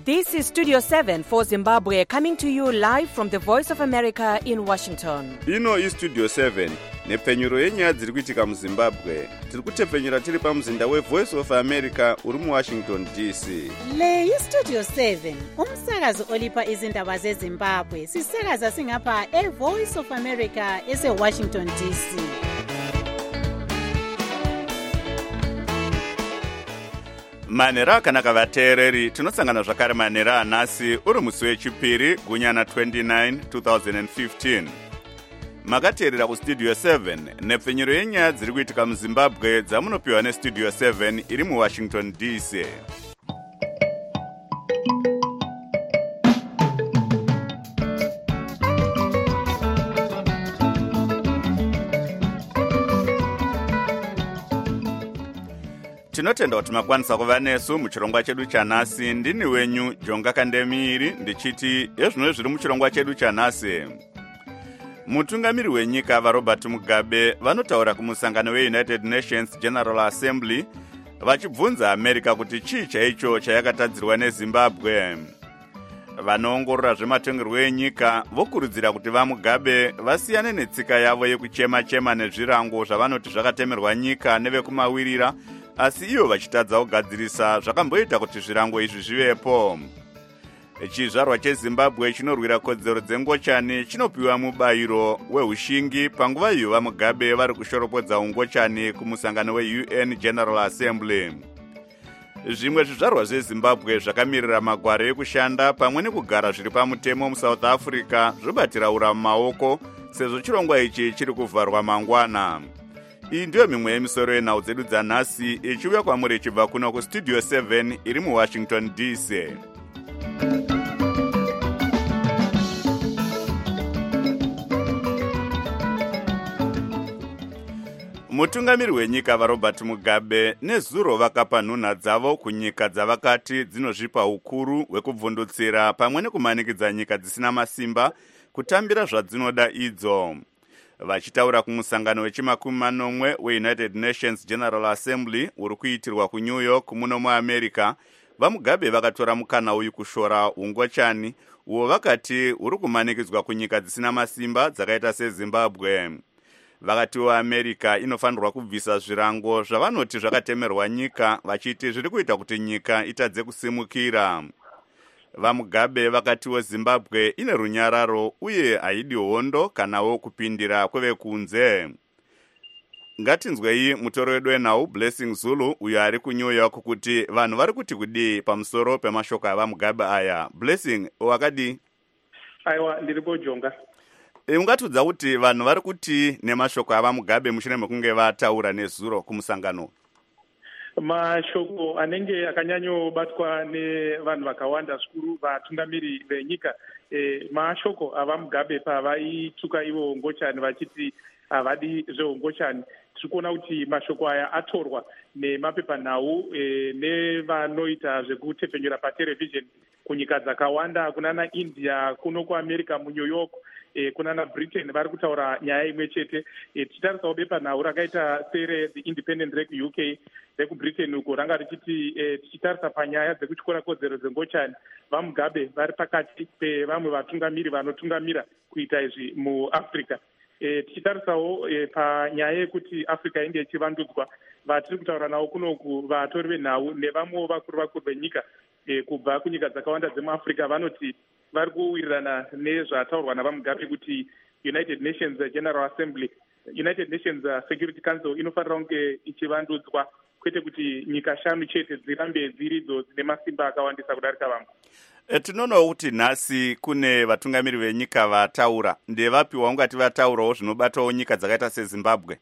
This is Studio 7 for Zimbabwe, coming to you live from the Voice of America in Washington. Ino iStudio 7 nepfenyuro yenyaya dziri kuitika muZimbabwe. Tiri kutepfenyura tiri pamuzinda weVoice of America uri muWashington DC. Le iStudio 7 umsakazo olipa izindaba zeZimbabwe. Sisakaza singapha eVoice of America eseWashington DC. Manera akanaka vateereri, tinosangana zvakare manera anhasi uri musi wechipiri gunyana 29 2015. Makateerera kuStudio 7 nepfenyuro yenyaya dziri kuitika muZimbabwe dzamunopiwa neStudio 7 iri muWashington DC. Tinotenda kuti makwanisa kuva nesu muchirongwa chedu chanhasi. Ndini wenyu Jonga Kandemiri ndichiti ezvino zviri muchirongwa chedu chanhasi. Mutungamiri wenyika vaRobert Mugabe vanotaura kumusangano weUnited Nations General Assembly vachibvunza America kuti chii chaicho chayakatadzirwa neZimbabwe. Vanoongorora zvematongerwo enyika vokurudzira kuti vaMugabe vasiyane netsika yavo yekuchema-chema nezvirango zvavanoti zvakatemerwa nyika nevekumawirira, asi ivo vachitadza kugadzirisa zvakamboita kuti zvirango izvi zvivepo. Chizvarwa cheZimbabwe chinorwira kodzero dzengochani chinopiwa mubayiro weushingi panguva iyo vaMugabe vari kushoropodza ungochani kumusangano weUN General Assembly. Zvimwe zvizvarwa zveZimbabwe zvakamirira magwaro ekushanda pamwe nekugara zviri pamutemo muSouth Africa zvobatira ura mumaoko sezvo chirongwa ichi chiri kuvharwa mangwana. Iyi ndiyo mimwe yemisoro yenhau dzedu dzanhasi ichiuya kwamuri ichibva kuno kuStudio 7 iri muWashington DC. Mutungamiri wenyika vaRobert Mugabe nezuro vakapa nhunha dzavo kunyika dzavakati dzinozvipa ukuru hwekubvundutsira pamwe nekumanikidza nyika dzisina masimba kutambira zvadzinoda idzo. Vachitaura kumusangano wechimakumanomwe weUnited Nations General Assembly uri kuitirwa kuNew York muno muAmerica, vaMugabe vakatora mukana uyu kushora ungochani uwo vakati uri kumanikidzwa kunyika dzisina masimba dzakaita seZimbabwe. Vakati America inofanirwa kubvisa zvirango zvavanoti zvakatemerwa nyika, vachiti zviri kuita kuti nyika itadze kusimukira. VaMugabe vakatiwo Zimbabwe ine runyararo uye haidi hondo kanawo kupindira kwevekunze. Ngatinzwei mutoro wedu wenhau Blessing Zulu uyo ari kuNew York kuti vanhu vari kuti kudii pamusoro pemashoko avaMugabe aya. Blessing, wakadi? Aiwa, ndiripo Jonga. Ungatudza kuti vanhu vari kuti nemashoko avaMugabe mushure mekunge vataura nezuro kumusangano? Mashoko anenge akanyanyobatwa nevanhu vakawanda zvikuru vatungamiri venyika, mashoko avaMugabe pavaituka ivo ngochani vachiti havadi zveungochani. Tiri kuona kuti mashoko aya atorwa nemapepanhau nevanoita zvekutepfenyura paterevhizheni kunyika dzakawanda, kunana India, kuno kuAmerica muNew York, kunana Britain vari kutaura nyaya imwe chete. Tichitarisawo bepanhau rakaita sere The Independent rekuUK rekuBritain uko ranga richiti tichitarisa panyaya dzekutyora kodzero dzengochani, vaMugabe vari pakati pevamwe vatungamiri vanotungamira kuita izvi muAfrica. Tichitarisawo panyaya yekuti Africa inge ichivandudzwa, vatiri kutaura navo kunoku vatori venhau nevamwewo vakuru venyika kubva kunyika dzakawanda dzemuAfrica vanoti vari kuwirirana nezvataurwa navaMugabe kuti United Nations General Assembly, United Nations Security Council inofanira kunge ichivandudzwa, kwete kuti nyika 5 chete dzirambe dziridzo dzine masimba akawandisa kudarika vamwe. Tinoonawo kuti nhasi kune vatungamiri venyika vataura. Ndevapi waungati vataurawo zvinobatawo nyika dzakaita seZimbabwe?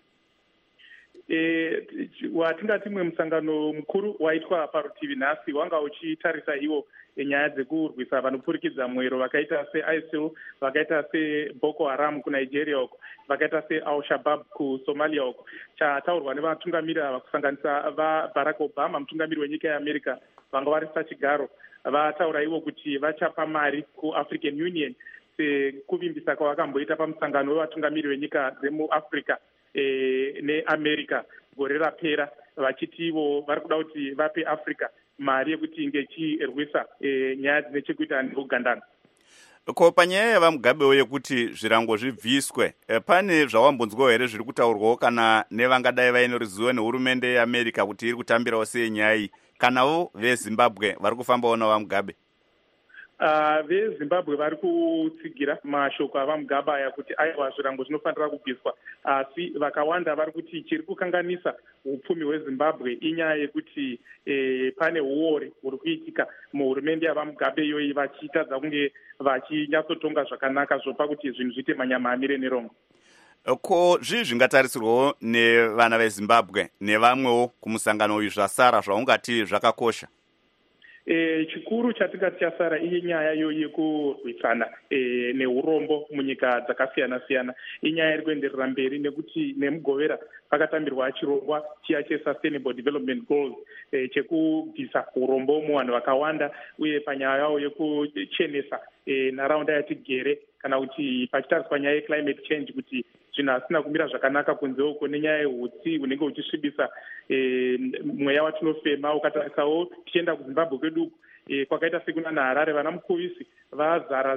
Watingati mwe musangano mukuru waitwa parutivi nhasi wanga uchitarisa iwo nyaya dzekurwisa vanopfurikidza mwero vakaita seISIL, vakaita seBoko Haram kuNigeria uko, vakaita seAl-Shabaab kuSomalia uko. Chataurwa nevatungamiri ava kusanganisa vaBarack Obama, mutungamiri wenyika yeAmerica, vanga vari pachigaro, vataura ivo kuti vachapa mari kuAfrican Union sekuvimbisa kwavakamboita pamusangano wevatungamiri venyika dzemuAfrica neAmerica gore rapera, vachiti ivo vari kuda kuti vape Africa mari yekuti inge ichirwisa nyaya dzine chekuita neugandana. Ko panyaya yavamugabewo yekuti zvirango zvibviswe, pane zvawambonzwawo here zviri kutaurwawo kana nevangadai vaine ruzivo nehurumende yeAmerica kuti iri kutambirawo sei nyaya iyi, kanavo veZimbabwe vari kufambawo navamugabe? VeZimbabwe vari kutsigira mashoko avamugabe aya kuti aiwa zvirango zvinofanira kubviswa, asi vakawanda vari kuti chiri kukanganisa upfumi hweZimbabwe inyaya yekuti pane uore huri kuitika muhurumende yavamugabe iyoyi, vachitadza kunge vachinyatsotonga zvakanaka zvopa kuti zvinhu zviite manyama amire nerongo. Ko zvii zvingatarisirwawo nevana veZimbabwe nevamwewo kumusangano uyu zvasara zvaungati zvakakosha? Chikuru chatingati chasara inyaya yekurwisana neurombo munyika dzakasiyana-siyana. Inyaya iri kuenderera mberi nekuti nemugovera pakatambirwa chirongwa chiya cheSustainable Development Goals chekubvisa urombo muvanhu vakawanda, uye panyaya yawo yekuchenesa nharaunda yatigere, kana kuti pachitariswa nyaya yeclimate change kuti zvinhu hasina kumira zvakanaka kunze uko, nenyaya yehutsi hunenge huchisvibisa mweya watinofema. Ukatarisawo tichienda kuZimbabwe kwedu kwakaita sekuna naHarare, vana mukuvisi vazara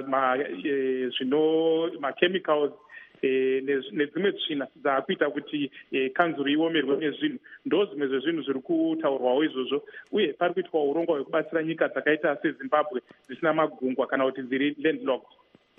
machemicals nedzimwe tsvina dzaakuita kuti kanzuru iomerwe nezvinhu. Ndo zvimwe zvezvinhu zviri kutaurwawo izvozvo, uye pari kuitwa urongwa hwekubatsira nyika dzakaita seZimbabwe dzisina magungwa kana kuti dziri landlocked.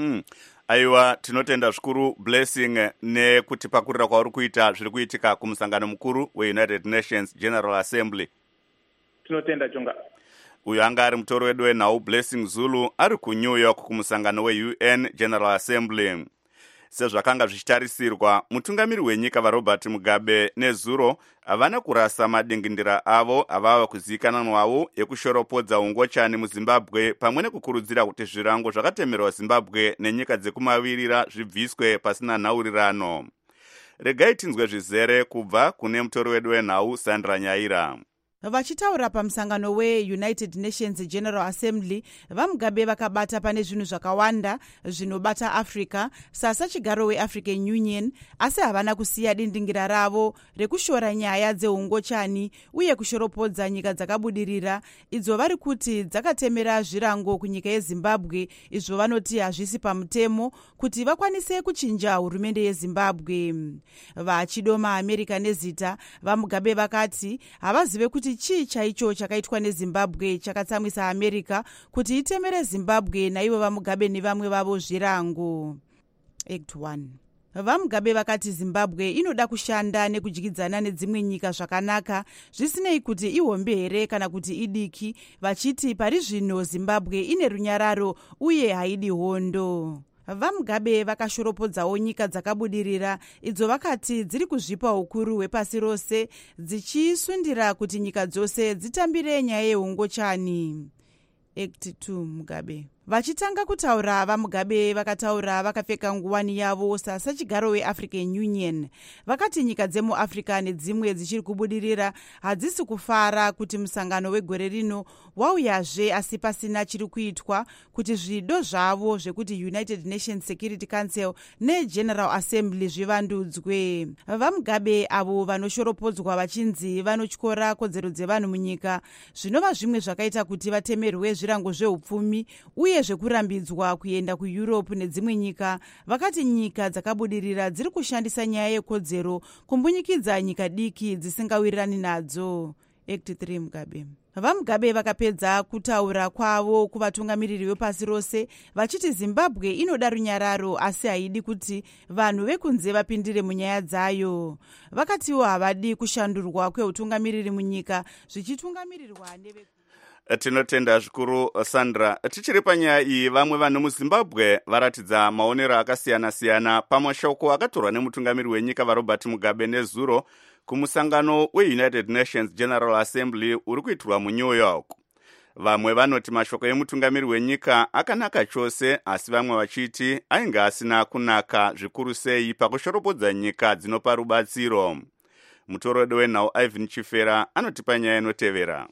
Aiwa, tinotenda zvikuru Blessing nekutipakurira kwauri kuita zviri kuitika kumusangano mukuru weUnited Nations General Assembly. Tinotenda Jonga. Uyu anga ari mutoro wedu wenhau Blessing Zulu ari kuNew York kumusangano weUN General Assembly. Sezvakanga zvichitarisirwa, mutungamiri wenyika vaRobert Mugabe neZuro havana kurasa madingindira avo avava kuzivikanwa nawo ekushoropodza ungochani muZimbabwe, pamwe nekukurudzira kuti zvirango zvakatemerwa Zimbabwe nenyika dzekumavirira zvibviswe pasina nhaurirano. Regai tinzwe zvizere kubva kune mutori wedu wenhau Sandra Nyaira. Vachitaura pamusangano weUnited Nations General Assembly, vaMugabe vakabata pane zvinhu zvakawanda zvinobata Africa sasachigaro weAfrican Union, asi havana kusiya dindingira ravo rekushora nyaya dzeungochani uye kushoropodza nyika dzakabudirira idzo vari kuti dzakatemera zvirango kunyika yeZimbabwe, izvo vanoti hazvisi pamutemo kuti vakwanise kuchinja hurumende yeZimbabwe. Vachidoma America nezita, vaMugabe vakati havazive kuti chii chaicho chakaitwa neZimbabwe chakatsamwisa America kuti itemere Zimbabwe naivo vaMugabe nevamwe vavo zvirango. Act 1. VaMugabe vakati Zimbabwe inoda kushanda nekudyidzana nedzimwe nyika zvakanaka, zvisinei kuti ihombe here kana kuti idiki, vachiti pari zvino Zimbabwe ine runyararo uye haidi hondo. VaMugabe vakashoropodzawo nyika dzakabudirira idzo vakati dziri kuzvipa ukuru hwepasi rose, dzichisundira kuti nyika dzose dzitambire nyaya yeungochani. Act 2. Mugabe vachitanga kutaura, vaMugabe vakataura vakapfeka nguwani yavo sasachigaro weAfrican Union. Vakati nyika dzemuAfrica nedzimwe dzichiri kubudirira hadzisi kufara kuti musangano wegore rino wauyazve asi pasina chiri kuitwa kuti zvido zvavo zvekuti United Nations Security Council neGeneral Assembly zvivandudzwe. VaMugabe avo vanoshoropodzwa vachinzi vanotyora kodzero dzevanhu munyika, zvinova zvimwe zvakaita kuti vatemerwe zvirango zveupfumi uye zvekurambidzwa kuenda kuEurope nedzimwe nyika. Vakati nyika dzakabudirira dziri kushandisa nyaya yekodzero kumbunyikidza nyika diki dzisingawirirani nadzo. Act 3. Mugabe VaMugabe vakapedza kutaura kwavo kuvatungamiriri vepasi rose vachiti Zimbabwe inoda runyararo asi haidi kuti vanhu vekunze vapindire munyaya dzayo. Vakatiwo havadi kushandurwa kweutungamiriri munyika zvichitungamirirwa neve. Tinotenda zvikuru Sandra. Tichiri panyaya iyi, vamwe vanhu muZimbabwe varatidza maonero akasiyana-siyana pamashoko akatorwa nemutungamiri wenyika vaRobert Mugabe neZuro kumusangano weUnited Nations General Assembly uri kuitirwa muNew York. Vamwe vanoti mashoko emutungamiri wenyika akanaka chose, asi vamwe vachiti ainge asina kunaka zvikuru sei pakushoropodza nyika dzinopa rubatsiro. Mutoro wedu wenhau Ivan Chifera anotipa nyaya inotevera.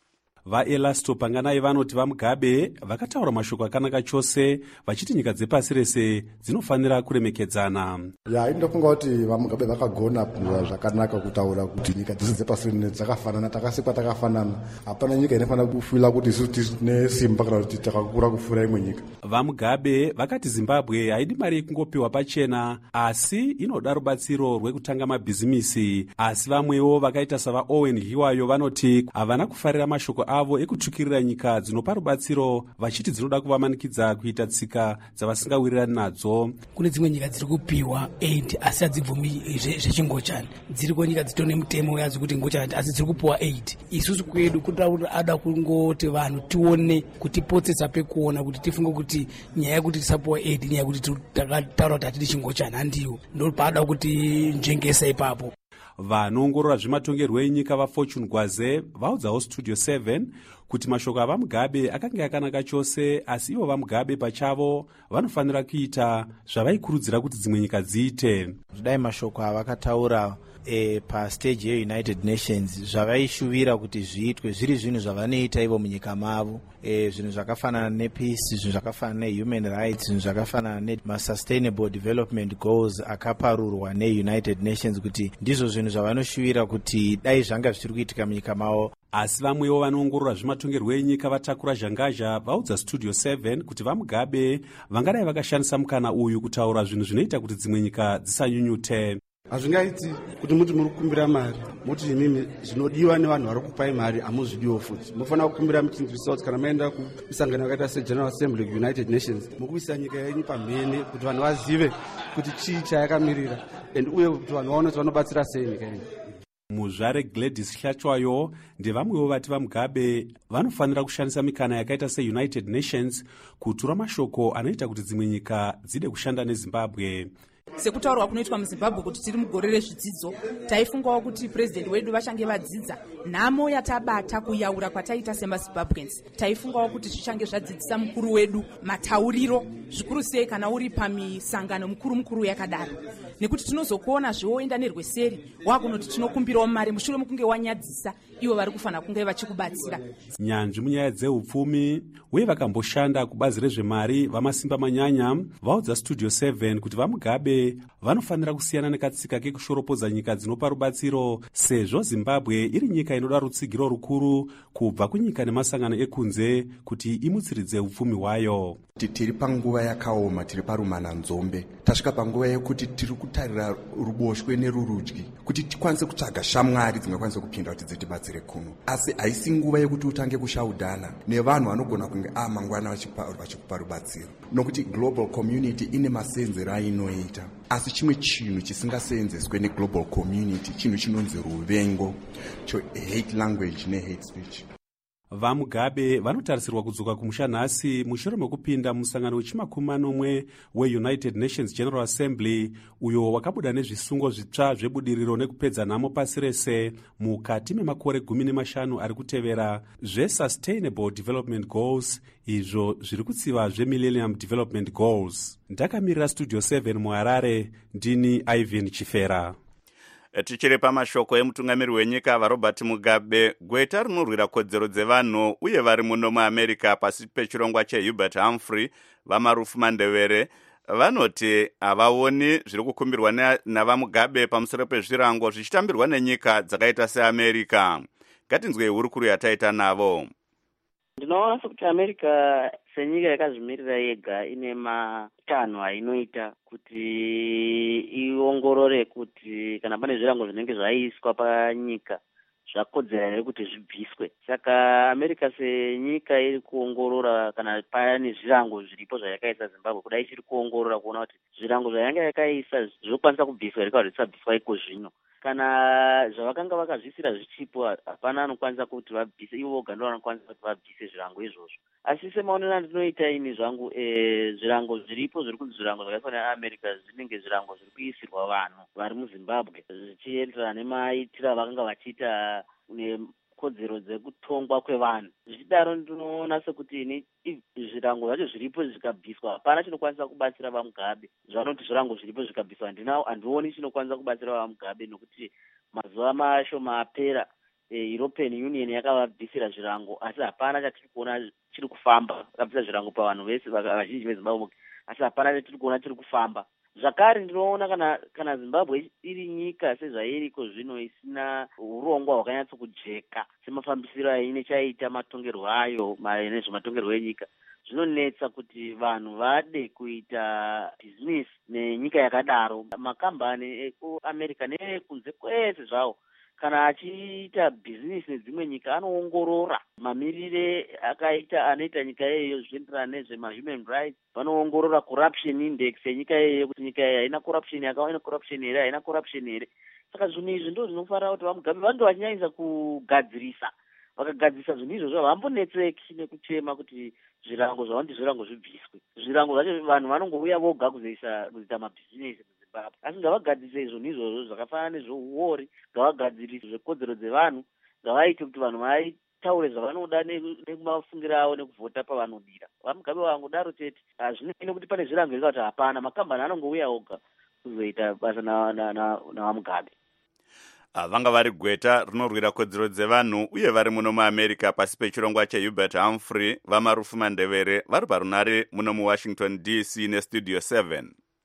vaelasto panganai vanoti vamugabe vakataura mashoko akanaka chose vachiti nyika dzepasi rese dzinofanira kuremekedzana. Ndofunga kuti vamugabe vakagona zvakanaka kutaura kuti nyika dzese dzepasi rino dzakafanana, takasikwa takafanana, hapana nyika inofanira kufila kuti isusu tine simba kana kuti takakura kupfuura imwe nyika. Vamugabe vakati Zimbabwe haidi mari yekungopiwa pachena asi inoda rubatsiro rwekutanga mabhizimisi, asi vamwewo vakaita savaOwen Hiwayo vanoti havana kufarira mashoko avo ekutsvukirira nyika dzinopa rubatsiro vachiti dzinoda kuvamanikidza kuita tsika dzavasingawirirani nadzo. Kune dzimwe nyika dziri kupiwa aid asi hadzibvumi zvechingochani, dziriko nyika dzitone mutemo yadzo kuti ngochani asi dziri kupiwa aid. Isusu kwedu kuda kungoti vanhu tione kutipotsesa pekuona kuti tifunge kuti nyaya yekuti tisapiwa aid nyaya yekuti takataura kuti hatidi chingochani handiwo, ndopaada kuti njengesa ipapo. Vanoongorora zvematongerwo enyika vaFortune Gwaze vaudzawo Studio 7 kuti mashoko avamugabe akanga akanaka chose, asi ivo vamugabe pachavo vanofanira kuita zvavaikurudzira kuti dzimwe nyika dziite. Zvidai mashoko avakataura pastage yeUnited Nations zvavaishuvira kuti zviitwe zviri zvinhu zvavanoita ivo munyika mavo, zvinhu zvakafanana nepeace, zvinhu zvakafanana nehuman rights, zvinhu zvakafanana nemaSustainable Development Goals akaparurwa neUnited Nations, kuti ndizvo zvinhu zvavanoshuvira kuti dai zvanga zvichiri kuitika munyika mavo. Asi vamwewo vanoongorora zvematongerwo enyika vatakura zhangazha vaudza Studio 7 kuti vamugabe vangadai vakashandisa mukana uyu kutaura zvinhu zvinoita kuti dzimwe nyika dzisanyunyute. Hazvingaiti kuti muti muri kukumbira mari muti imimi zvinodiwa nevanhu vari kupai mari hamuzvidiwo futi. Munofanira kukumbira muchinzwisisa kuti kana maenda kumisangano yakaita seGeneral Assembly United Nations mukuisa nyika yenyu pamhene kuti vanhu vazive kuti chii chayakamirira uye kuti vanhu vaone kuti vanobatsira sei nyika yenyu. Muzvare Gladys Hlachwayo ndevamwewo vati vamugabe vanofanira kushandisa mikana yakaita seUnited Nations kutura mashoko anoita kuti dzimwe nyika dzide kushanda neZimbabwe. Sekutaurwa kunoitwa muZimbabwe kuti tiri mugore rezvidzidzo, taifungawo kuti president wedu vachange vadzidza nhamo yatabata kuyaura kwataita semaZimbabweans. Taifungawo kuti zvichange zvadzidzisa mukuru wedu matauriro, zvikuru sei kana uri pamisangano mukuru yakadaro, nekuti tinozokuona zvoenda nerweseri wakunoti tinokumbirawo mari mushure mekunge wanyadzisa ivo vari kufanira kunge vachikubatsira. Nyanzvi munyaya dzeupfumi uye vakamboshanda kubazi rezvemari vamasimba manyanya vaudza Studio 7 kuti vamugabe vanofanira kusiyana nekatsika kekushoropodza nyika dzinopa rubatsiro, sezvo Zimbabwe iri nyika inoda rutsigiro rukuru kubva kunyika nemasangano ekunze kuti imutsiridze upfumi hwayo. Tiri panguva yakaoma, tiri parumananzombe, tasvika panguva yekuti tiri kutarira ruboshwe nerurudyi kuti tikwanise kutsvaga shamwari dzingakwanisa kupinda kuti dzitibatsire kuno, asi haisi nguva yekuti utange kushaudhana nevanhu vanogona kunge mangwana vachikupa rubatsiro, nokuti global community ine masenzero ainoita. Asi chimwe chinhu chisingaseenzeswe neglobal community chinhu chinonzi ruvengo, hate language nehate speech. Vamugabe vanotarisirwa kudzoka kumusha nhasi mushure mekupinda musangano wechimakumanomwe weUnited Nations General Assembly uyo wakabuda nezvisungo zvitsva zvebudiriro nekupedza nhamo pasi rese mukati memakore 15 ari kutevera zveSustainable Development Goals, izvo zviri kutsiva zveMillennium Development Goals. Ndakamirira Studio 7 muHarare, ndini Ivan Chifera. Tichiri pamashoko emutungamiri wenyika vaRobert Mugabe, gweta rinorwira kodzero dzevanhu uye vari muno muAmerica pasi pechirongwa cheHubert Humphrey vamarufu Mandevere vanoti havaoni zviri kukumbirwa navaMugabe pamusoro pezvirango zvichitambirwa nenyika dzakaita seAmerica. Ngatinzwei hurukuru yataita navo. Ndinoona sekuti America senyika yakazvimirira yega ine matanho ainoita kuti iongorore kuti kana pane zvirango zvinenge zvaiswa panyika zvakodzera here kuti zvibviswe. Saka America senyika iri kuongorora kana pane zvirango zviripo zvayakaisa Zimbabwe, kudai ichiri kuongorora kuona kuti zvirango zvayanga yakaisa zvinokwanisa kubviswa here kana kuti zvisabviswa iko zvino. Kana zvavakanga vakazvisira zvichipo hapana anokwanisa kuti vabvise, ivo voga ndo vanokwanisa kuti vabvise zvirango izvozvo. Asi semaonero andinoita ini zvangu, zvirango zviripo zviri kunzi zvirango zvakaiswa neAmerica zvinenge zvirango zviri kuisirwa vanhu vari muZimbabwe zvichienderana nemaitiro avakanga vachiita nekodzero dzekutongwa kwevanhu. Zvichidaro ndinoona sekuti ini zvirango zvacho zviripo zvikabviswa hapana chinokwanisa kubatsira vaMugabe. Zvanoti zvirango zviripo zvikabviswa handioni chinokwanisa kubatsira vaMugabe, nokuti mazuva mashoma apera European Union yakavabvisira zvirango, asi hapana chatiri kuona chiri kufamba. Vakabvisa zvirango pavanhu vese vazhinji veZimbabwe, asi hapana chatiri kuona chiri kufamba. Zvakare ndinoona kana Zimbabwe iri nyika sezvairiko zvino isina urongwa hwakanyatsokujeka semafambisiro aine chaita matongerwo ayo nezvematongerwo enyika, zvinonetsa kuti vanhu vade kuita bhizinesi nenyika yakadaro. Makambani ekuAmerica neekunze kwese zvawo, kana achiita bhizinesi nedzimwe nyika anoongorora mamirire anoita nyika iyeyo zvienderana nezvemahuman rights. Vanoongorora corruption index yenyika iyeyo, kuti nyika iyi haina corruption, yakaona corruption here, haina corruption here. Saka zvinhu izvi ndo zvinofanira kuti vaMugabe vantu vachinyanyisa kugadzirisa. Vakagadzirisa zvinhu izvozvo havambonetseki nekuchema kuti zvirango zvavo ndizvirango zvibviswe. Zvirango zvacho vanhu vanongouya voga kuzoita mabhizinesi muZimbabwe. Asi ngavagadzirise zvinhu izvozvo zvakafanana nezveuori, ngavagadzirise zvekodzero dzevanhu, ngavaite kuti vanhu vaitaure zvavanoda nemafungiro avo nekuvhota pavanodira. VaMugabe vangodaro chete. Hazvinei kuti pane zvirango zvinoita kuti hapana, makambani anongouya oga kuzoita basa navaMugabe. Vanga vari gweta rinorwira kodzero dzevanhu uye vari muno muAmerica pasi pechirongwa cheHubert Humphrey vamarufu Mandevere vari parunare muno muWashington DC nestudio 7.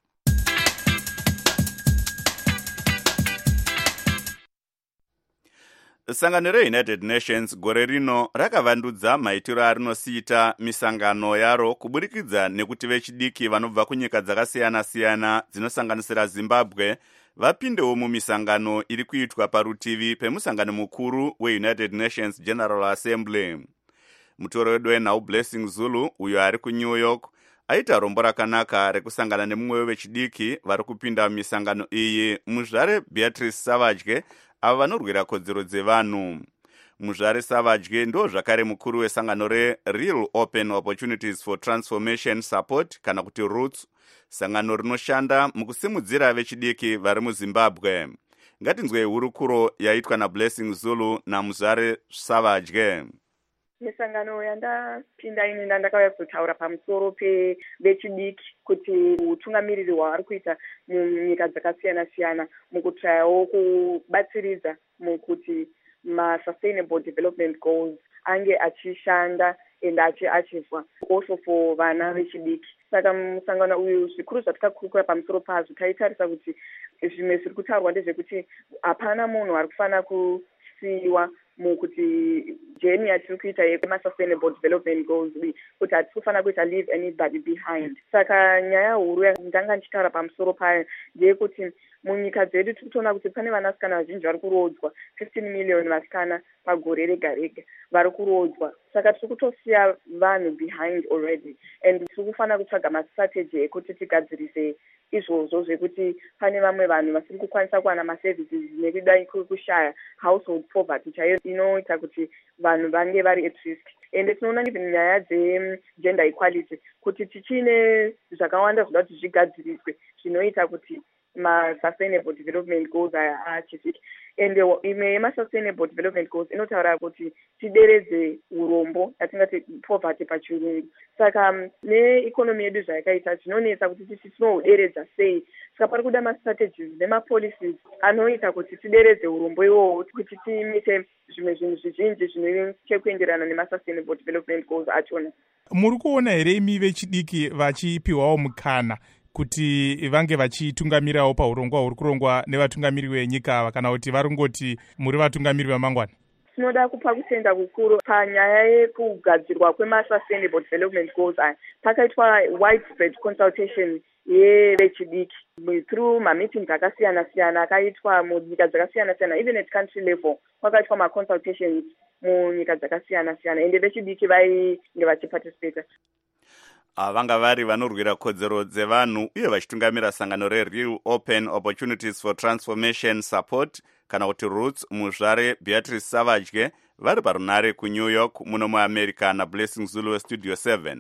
Sangano reUnited Nations gore rino rakavandudza maitiro arinosiita misangano yaro kuburikidza nekuti vechidiki vanobva kunyika dzakasiyana-siyana dzinosanganisira Zimbabwe vapindewo mumisangano iri kuitwa parutivi pemusangano mukuru weUnited Nations General Assembly. Mutoro wedu wenhau Blessing Zulu uyo ari kuNew York aita rombo rakanaka rekusangana nemumwe wevechidiki vari kupinda mumisangano iyi, muzvare Beatrice Savage ava vanorwira kodzero dzevanhu. Muzvare Savage ndo zvakare mukuru wesangano reReal Open Opportunities for Transformation Support kana kuti Roots, sangano rinoshanda mukusimudzira vechidiki vari muZimbabwe. Ngatinzwe hurukuro yaitwa naBlessing Zulu naMuzvare Savage. Misangano yandapinda ini ndakauya kutaura pamusoro pevechidiki kuti utungamiriri hwavari kuita munyika dzakasiyana-siyana mukutsvayawo kubatsiridza mukuti ma-sustainable development goals ange achishanda and achiachivwa also for vana vechidiki. Saka musangano uyu zvikuru zvatakakurukura pamusoro pazvo taitarisa kuti zvimwe zviri kutaurwa ndezvekuti hapana munhu ari kufanira kusiyiwa mukuti jeni yatiri kuita yema-sustainable development goals kuti hatisi kufanira kuita leave anybody behind. Saka nyaya huru yandanga ndichitaura pamusoro payo ndeyekuti munyika dzedu tiri kutoona kuti pane vanasikana vazhinji vari kurodzwa 15 million vasikana pagore rega rega vari kurodzwa. Saka tiri kutosiya vanhu behind already and tiri kufanira kutsvaga mastrategy ekuti tigadzirise izvozvo zvekuti pane vamwe vanhu vasiri kukwanisa kuwana maservices nekuda kushaya household poverty chaiyo inoita kuti vanhu vange vari at risk. And tinoona nyaya dzegender equality kuti tichine zvakawanda zvoda kuti zvigadziriswe zvinoita kuti ma-sustainable development goals aya achivike. And imwe yema-sustainable development goals inotaura kuti tideredze urombo yatingati poverty pachirungu. Saka neeconomy yedu zvayakaita tinonetsa kuti tinohuderedza sei. Saka pari kuda ma-strategies nema-policies anoita kuti tideredze urombo iwowo kuti tiimite zvimwe zvinhu zvizhinji zvine chekuenderana nema-sustainable development goals achona. Muri kuona here imi vechidiki vachipiwawo mukana kuti vange vachitungamirawo paurongwa huri kurongwa nevatungamiri venyika ava, kana kuti varongoti muri vatungamiri vamangwana? Tinoda kupa kutenda kukuru panyaya yekugadzirwa kwema-sustainable development goals aya. Pakaitwa widespread consultation yevechidiki through ma-meetings akasiyana-siyana akaitwa munyika dzakasiyana-siyana, even at country level kwakaitwa ma-consultations munyika dzakasiyana-siyana ende vechidiki vainge vachiparticipata. Vanga vari vanorwira kodzero dzevanhu uye vachitungamira sangano reReal Open Opportunities for Transformation Support kana kuti Roots, muzvare Beatrice Savage vari parunare kuNew York muno muAmerica naBlessing Zulu westudio 7.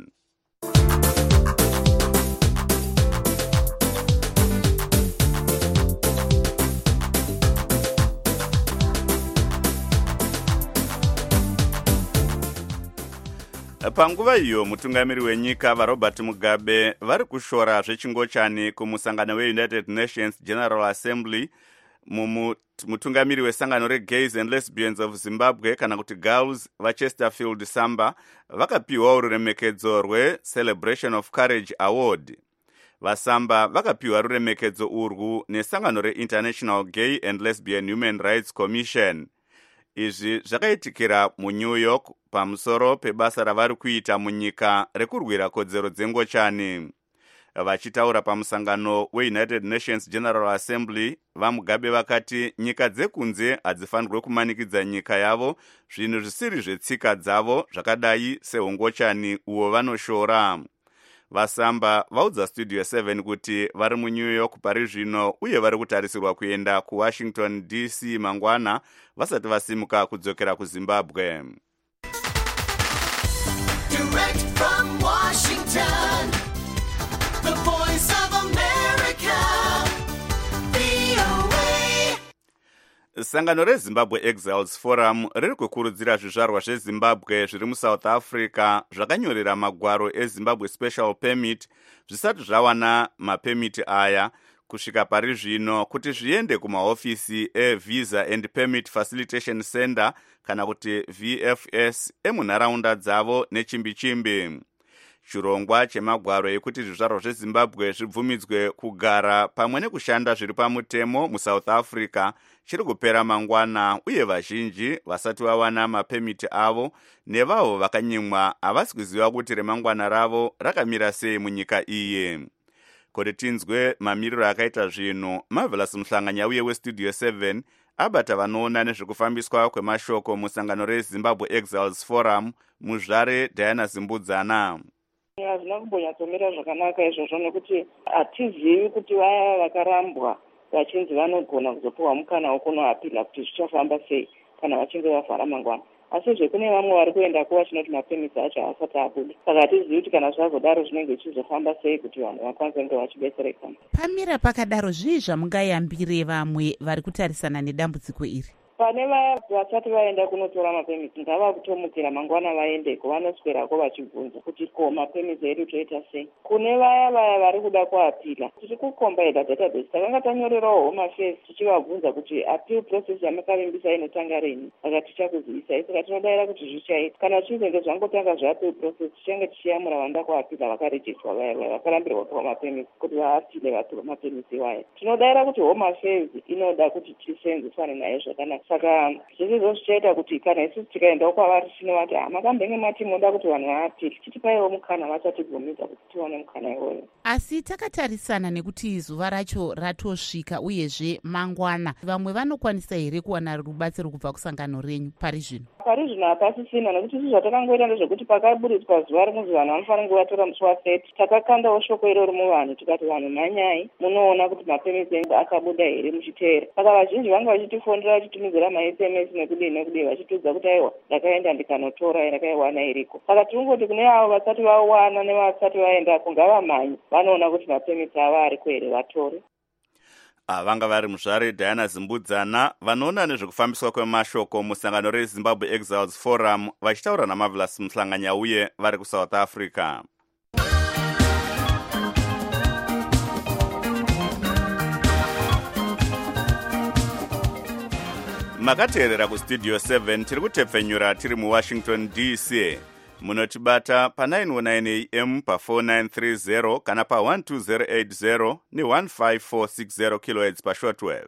Panguva iyo mutungamiri wenyika vaRobert Mugabe vari kushora zvechingochani kumusangano weUnited Nations General Assembly mutungamiri wesangano regays and lesbians of zimbabwe kana kuti girls vachesterfield samba vakapiwa ruremekedzo rwecelebration of courage award. Vasamba vakapiwa ruremekedzo urwu nesangano reinternational gay and lesbian human rights commission. Izvi zvakaitikira muNew York pamusoro pebasa ravari kuita munyika rekurwira kodzero dzengochani. Vachitaura pamusangano weUnited Nations General Assembly, vaMugabe vakati nyika dzekunze hadzifanirwe kumanikidza nyika yavo zvinhu zvisiri zvetsika dzavo zvakadai sehongochani uwo vanoshora. Vasamba vaudza Studio 7 kuti vari muNew York pari zvino uye vari kutarisirwa kuenda kuWashington DC mangwana vasati vasimuka kudzokera kuZimbabwe. Direct from Washington, the voice of America, VOA. Sangano reZimbabwe Exiles Forum riri kukurudzira zvizvarwa zveZimbabwe zviri muSouth Africa zvakanyorera magwaro eZimbabwe Special Permit zvisati zvawana mapemiti aya kusvika pari zvino kuti zviende kumahofisi eVisa and Permit Facilitation Center kana kuti VFS emunharaunda dzavo nechimbi-chimbi. Chirongwa chemagwaro ekuti zvizvarwa zveZimbabwe zvibvumidzwe kugara pamwe nekushanda zviri pamutemo muSouth Africa chiri kupera mangwana uye vazhinji vasati vawana mapemiti avo nevavo vakanyimwa havasi kuziva kuti remangwana ravo rakamira sei munyika iyi. Kuti tinzwe mamiriro akaita zvinhu, Marvelous Muhlanganya uye weStudio 7 abata vanoona nezvekufambiswa kwemashoko musangano reZimbabwe Exiles Forum muzvare Diana Zimbudzana. Hazvina kumbonyatsomira zvakanaka izvozvo nekuti hatizivi kuti vaya vakarambwa vachinzi vanogona kuzopiwa mukana wekunoapila kuti zvichafamba sei kana vachinge vavhara mangwana. Asi zvekune vamwe vari kuenda kuva chinoti mapemiti acho asati abuda. Saka hatizivi kuti kana zvazodaro zvinenge zvichizofamba sei kuti vanhu vakwanise kunge vachibetsereka. Pamira pakadaro zvii zvamungayambire vamwe vari kutarisana nedambudziko iri? Pane vaya vasati vaenda kunotora mapemiti ngava kutomukira mangwana vaendeko vanoswerako vachibvunza kuti ko mapemiti edu toita sei. Kune vaya vari kuda kuapila tiri kukomba ida database takanga tanyorerawo Home Affairs tichivabvunza kuti appeal process yamakavimbisa inotanga rini, saka tichakuzivisai. Saka tinodaira kuti zvichaita kana zvichinge zvangotanga zveappeal process tichange tichiyamura vanda kuapila vakarejistwa vaya vakarambirwa kupa mapemiti kuti vaapile vatora mapemiti waya. Tinodaira kuti Home Affairs inoda kuti tisenzesane naye zvakanaka. Saka zvizvo zvichaita kuti kana isusu tikaendawo kwavari tinovati makambenge mati moda kuti vanhu vaapile chitipaiwo mukana vasatibvumidza kuti tione mukana iwoyo. Asi takatarisana nekuti zuva racho ratosvika uyezve mangwana, vamwe vanokwanisa here kuwana rubatsiro kubva kusangano renyu pari zvino? Pari zvino hapasisina nekuti izvi zvatakangoita ndezvekuti pakaburitswa zuva rimwe vanhu vanofanira kunge vatora musi wa30 takakandawo shoko iroro muvanhu tikati vanhu mhanyai munoona kuti mapemiti enyu akabuda here muchiteera. Saka vazhinji vanga vachitifondera vachitumidzira ma-SMS nekudii vachitiudza kuti aiwa ndakaenda ndikanotora ndakaiwana iriko. Saka tirikungoti kune avo vasati vawana nevasati vaendako ngavamhanye vanoona kuti mapemiti avo ariko here vatore. Vanga vari muzvare Diana Zimbudzana vanoona nezvekufambiswa kwemashoko musangano reZimbabwe Exiles Forum vachitaura naMarvelous Muhlanganya uye vari kuSouth Africa. Makateerera kuStudio 7 tiri kutepfenyura tiri muWashington DC. Munotibata pa 919 AM pa 4930 kana pa 12080 ni 15460 kHz pa shortwave.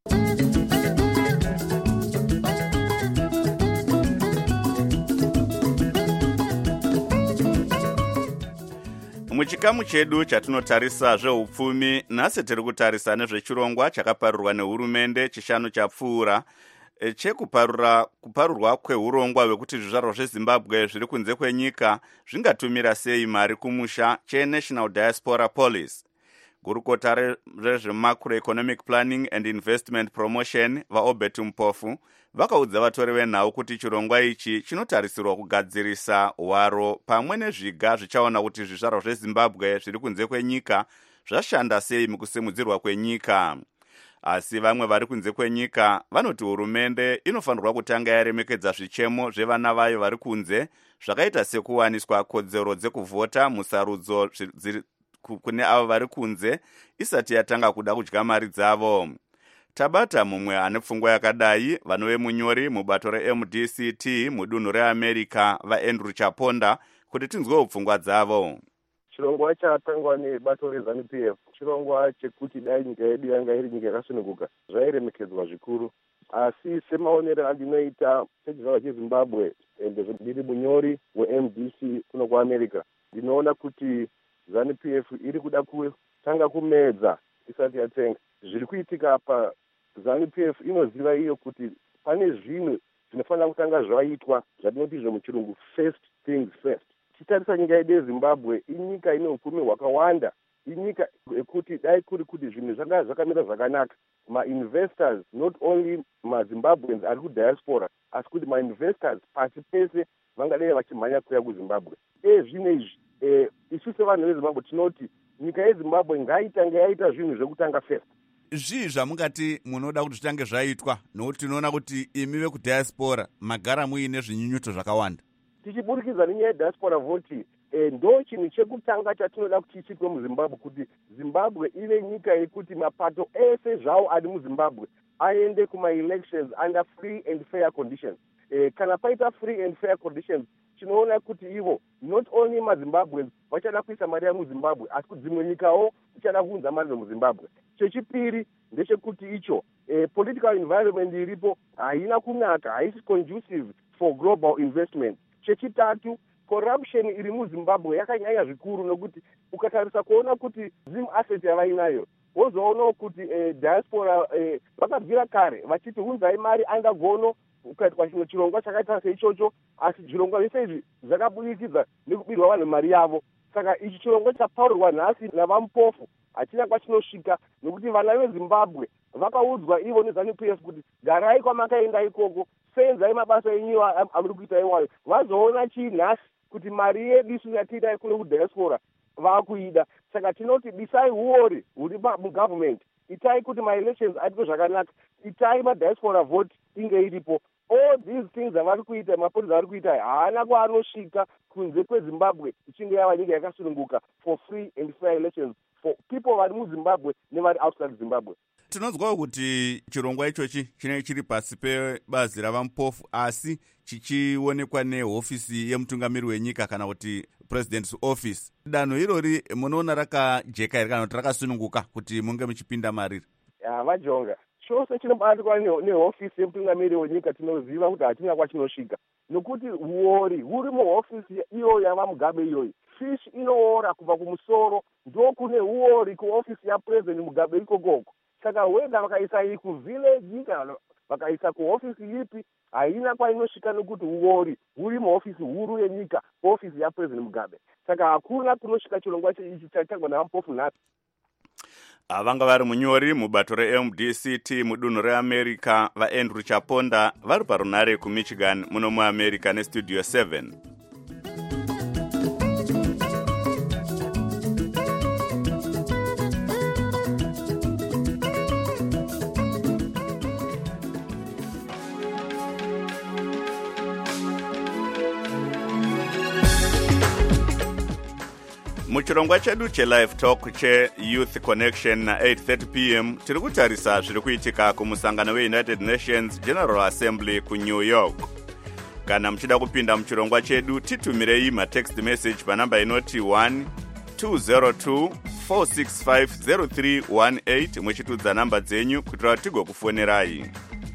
Muchikamu chedu chatinotarisa zveupfumi, nhasi tiri kutarisa nezvechirongwa chakaparurwa nehurumende chishanu chapfuura kuparurwa kweurongwa hwekuti zvizvarwa zveZimbabwe zviri kunze kwenyika zvingatumira sei mari kumusha cheNational Diaspora Policy. Gurukota rezvemacroeconomic planning and investment promotion vaObert Mpofu vakaudza vatori venhau kuti chirongwa ichi chinotarisirwa kugadzirisa hwaro pamwe nezviga zvichaona kuti zvizvarwa zveZimbabwe zviri kunze kwenyika zvashanda sei mukusimudzirwa kwenyika. Asi vamwe vari kunze kwenyika vanoti hurumende inofanirwa kutanga yaremekedza zvichemo zvevana vayo vari kunze zvakaita sekuwaniswa kodzero dzekuvhota musarudzo kune avo vari kunze isati yatanga kuda kudya mari dzavo. tabata mumwe ane pfungwa yakadai vanove munyori mubato reMDCT mudunhu reamerica vaAndrew Chaponda kuti tinzwewo pfungwa dzavo. Chirongwa chatangwa nebato reZANU-PF chirongwa chekuti dai nyika yedu yanga iri nyika yakasununguka zvairemekedzwa zvikuru, asi semaonero andinoita sechizvarwa cheZimbabwe ende ndiri munyori weMDC kuno kuAmerica, ndinoona kuti ZANU-PF iri kuda kutanga kumedza isati yatenga. Zviri kuitika apa, ZANU-PF inoziva iyo kuti pane zvinhu zvinofanira kutanga zvaitwa zvatinoti muchirungu first things first. Titarisa nyika yedu yeZimbabwe inyika ine upfumi hwakawanda, inyika yekuti dai kuri kuti zvinhu zvanga zvakamira zvakanaka, ma-investors not only maZimbabweans ari kudiaspora asi kuti ma-investors pasi pese vangadai vachimhanya kuuya kuZimbabwe. Zvino izvi isu sevanhu veZimbabwe tinoti nyika yeZimbabwe ngaitange yaita zvinhu zvekutanga first. Zvii zvamungati munoda kuti zvitange zvaitwa, nokuti tinoona kuti imi vekudiaspora magara muine zvinyunyuto zvakawanda? Tichiburikidza nenyaya yediaspora voti ndo chinhu chekutanga chatinoda kuti chiitwe muZimbabwe, kuti Zimbabwe ive nyika yekuti mapato ese zvawo ari muZimbabwe aende kuma-elections under free and fair conditions. Kana paita free and fair conditions, tinoona kuti ivo not only maZimbabweans vachada kuisa mari yamuZimbabwe, asi kuti dzimwe nyikawo dzichada kuunza mari muZimbabwe. Chechipiri ndechekuti icho political environment iripo haina kunaka, haisi conducive for global investment. Chechitatu, corruption iri muZimbabwe yakanyanya zvikuru, nokuti ukatarisa kuona kuti zim asset yavainayo wozoonawo kuti diaspora vakabvira kare vachiti unzai mari angagono ukaitwa chimwe chirongwa chakaita seichocho, asi zvirongwa zvese izvi zvakabudikidza nekubirwa vanhu mari yavo. Saka ichi chirongwa chapaurirwa nhasi navamupofu hatina kwachinosvika, nokuti vana veZimbabwe vakaudzwa ivo neZANU-PF kuti garai kwamakaenda ikoko, senzai mabasa enyu amuri kuita iwayo. Vazoona chii nhasi kuti mari yedu isu yatiita kune kudiaspora vakuida. Saka tinoti bisai uori huri mugovernment, itai kuti ma-elections aitwe zvakanaka, itai madiaspora vote inge iripo. All these things avari kuita, mapolisi avari kuita haana kwaanosvika kunze kweZimbabwe ichinge yava nyika yakasununguka for free and fair elections for people vari muZimbabwe nevari outside Zimbabwe. Tinonzwawo kuti chirongwa ichochi chinenge chiri pasi pebazi ravamupofu, asi chichionekwa nehofisi yemutungamiri wenyika kana kuti president's office. Danho irori munoona rakajeka here kana kuti rakasununguka kuti munge muchipinda mariri? Vajonga, chose chinobatikwa nehofisi yemutungamiri wenyika tinoziva kuti hatina kwachinosvika, nokuti uori huri muhofisi iyo yavaMugabe iyoyi. Fish inoora kubva kumusoro, ndo kune uori kuofisi yapresident Mugabe ikokoko. Saka weda vakaisa iyi kuvillage kana vakaisa kuofisi ipi haina kwainosvika, nokuti uori huri muofisi huru yenyika, ofisi yapresident Mugabe. Saka hakuna kunosvika chirongwa ichi chatangwa navamupofu nhasi. Vanga vari munyori mubato reMDCT mudunhu reAmerica vaAndrew Chaponda vari parunare kuMichigan muno muAmerica nestudio 7. Muchirongwa chedu chelive talk cheYouth Connection na 8:30 p.m. tiri kutarisa zviri kuitika kumusangano weUnited Nations General Assembly kuNew York. Kana muchida kupinda muchirongwa chedu titumirei matext message panamba inoti 1202-465-0318 muchitudza namba dzenyu kuitira tigokufonerai.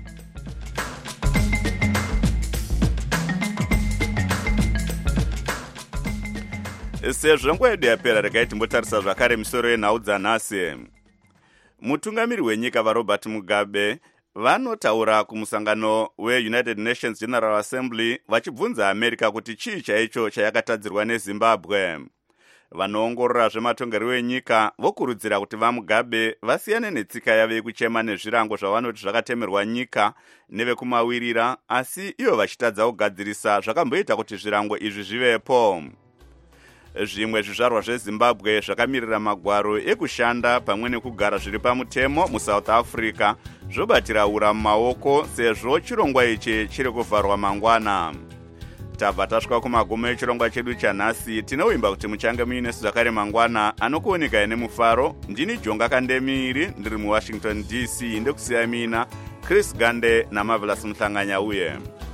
Sezvo nguva yedu yapera, regai timbotarisa zvakare misoro yenhau dzanhasi. Mutungamiri wenyika vaRobert Mugabe vanotaura kumusangano weUnited Nations General Assembly vachibvunza America kuti chii chaicho chayakatadzirwa neZimbabwe. Vanoongorora zvematongerwo enyika vokurudzira kuti vaMugabe vasiyane netsika yavo yekuchema nezvirango zvavanoti zvakatemerwa nyika nevekumawirira, asi ivo vachitadza kugadzirisa zvakamboita kuti zvirango izvi zvivepo. Zvimwe zvizvarwa zveZimbabwe zvakamirira magwaro ekushanda pamwe nekugara zviri pamutemo muSouth Africa zvobatira ura mumaoko sezvo chirongwa ichi chiri kuvharwa mangwana. tabva tasvika kumagumo echirongwa chedu chanhasi. Tinovimba kuti muchange muinesu zvakare mangwana anokuonekai nemufaro. Ndini Jonga Kandemiri ndiri muWashington DC, ndekusiyai mina Chris Gande naMarvelous Muhlanganya uye